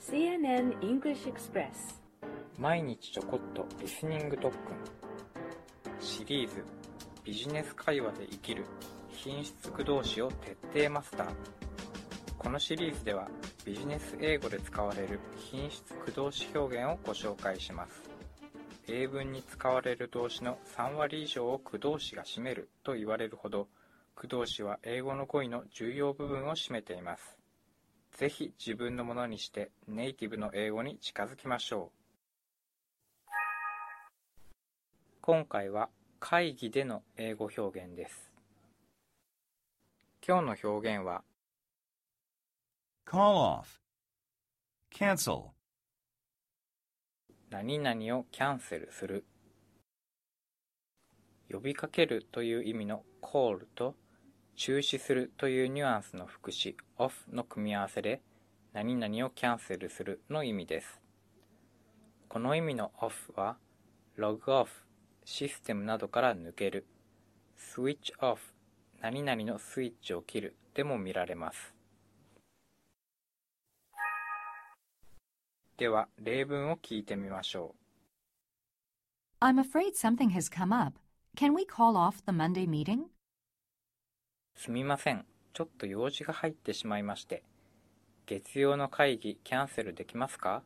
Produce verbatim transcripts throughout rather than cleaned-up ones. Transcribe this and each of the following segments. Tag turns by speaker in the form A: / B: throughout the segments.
A: シーエヌエヌ English Express
B: 毎日ちょこっとリスニング特訓シリーズビジネス会話で生きる品質駆動詞を徹底マスター。このシリーズではビジネス英語で使われる品質駆動詞表現をご紹介します。英文に使われる動詞のさんわり以上を駆動詞が占めると言われるほど、駆動詞は英語の語彙の重要部分を占めています。ぜひ自分のものにしてネイティブの英語に近づきましょう。今回は会議での英語表現です。今日の表現は
C: call off, cancel,
B: 何々をキャンセルする、呼びかけるという意味の call と中止するというニュアンスの副詞 off の組み合わせで何々をキャンセルするの意味です。この意味の off は log off システムなどから抜ける、switch off 何々のスイッチを切るでも見られます。では例文を聞いてみましょ
D: う。I'm afraid something has come up. Can we call off the Monday meeting?
B: すみません、ちょっと用事が入ってしまいまして、月曜の会議キャンセルできますか？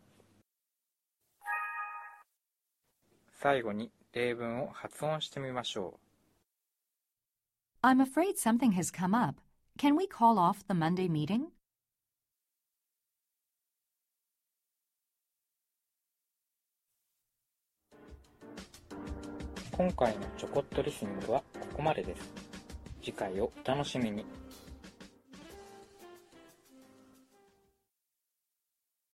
B: 最後に例文を発音してみましょ
D: う。I'm afraid something has come up. Can we call off the Monday meeting?
B: 今回のちょこっとリスニングはここまでです。次回をお楽しみに。